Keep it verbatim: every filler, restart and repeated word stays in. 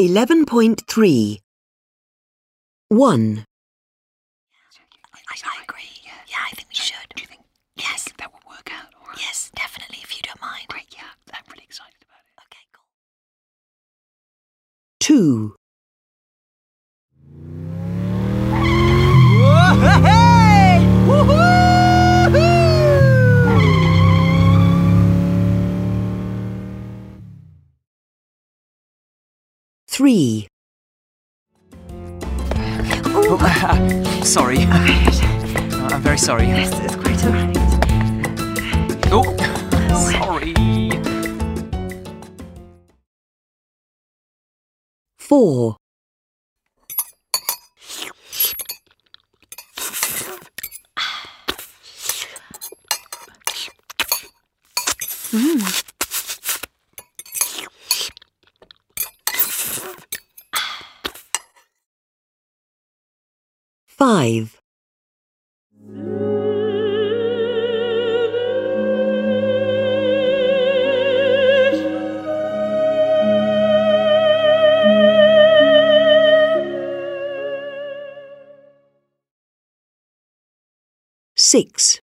eleven point three. one. I, I agree. Yeah. yeah, I think we should. Do you think, do yes. you think that will work out? Or? Yes, definitely, if you don't mind. Great, yeah. I'm really excited about it. Okay, cool. two. Hey! Woohoo! three. Oh, uh, sorry. Uh, I'm very sorry. Yes, it's quite alright. Oh, sorry. four. Mm. five. six.